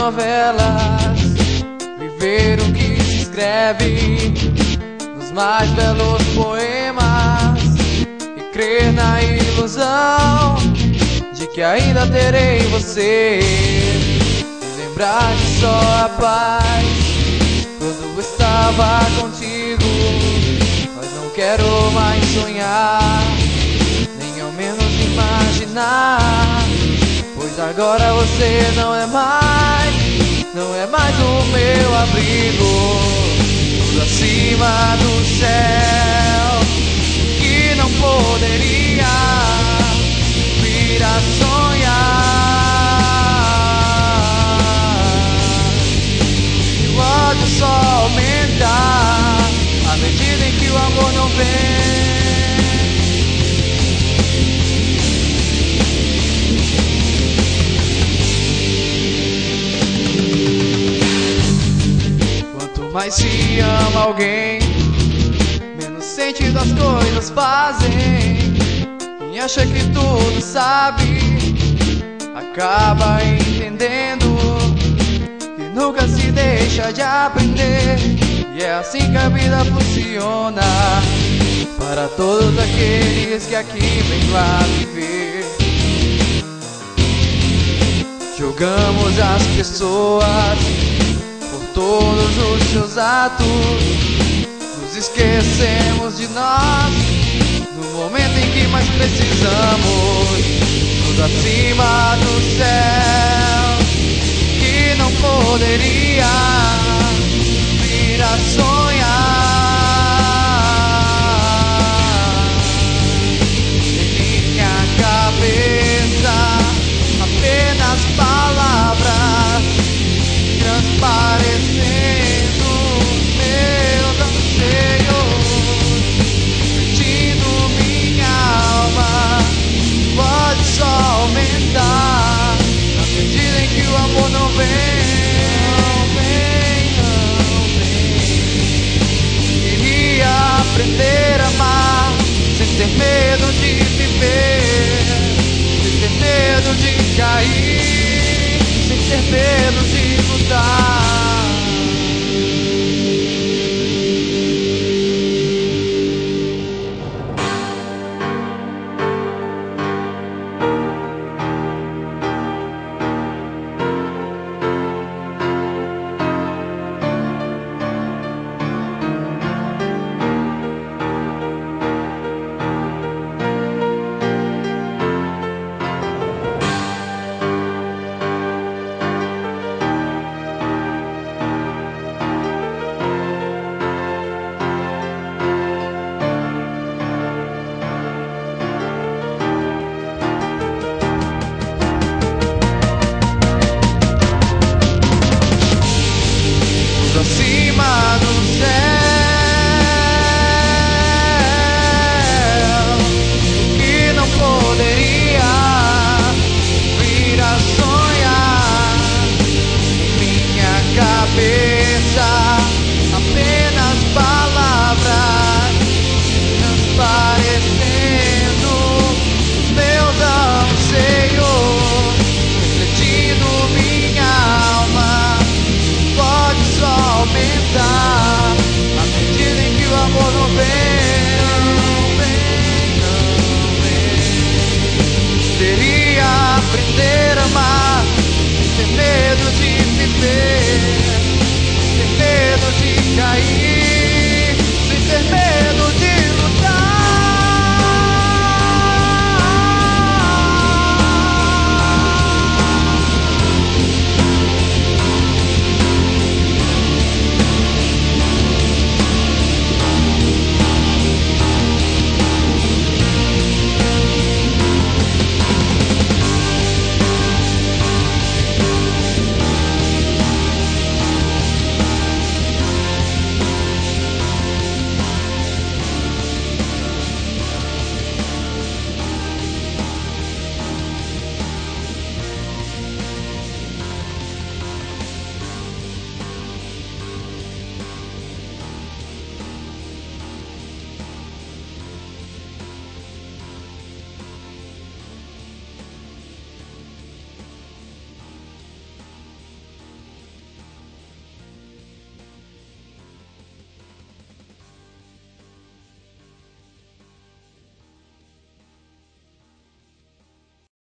novelas, viver o que se escreve nos mais belos poemas e crer na ilusão de que ainda terei você, e lembrar de só a paz quando estava contigo. Mas não quero mais sonhar, nem ao menos imaginar, pois agora você não é mais o meu abrigo. Tudo acima do céu que não poderia vir a sonhar. E o ódio só aumenta à medida em que o amor não vem. Mas se ama alguém, menos sentido as coisas fazem. Quem acha que tudo sabe, acaba entendendo que nunca se deixa de aprender. E é assim que a vida funciona para todos aqueles que aqui vêm lá viver. Julgamos as pessoas todos os seus atos, nos esquecemos de nós no momento em que mais precisamos. Tudo acima do céu que não poderia vir a sonhar. Em minha cabeça apenas palavras transparecendo meus anseios, sentindo minha alma. Pode só aumentar na medida em que o amor não vem. Queria aprender a amar sem ter medo de viver, sem ter medo de cair, sem ter medo de lutar. Acima do céu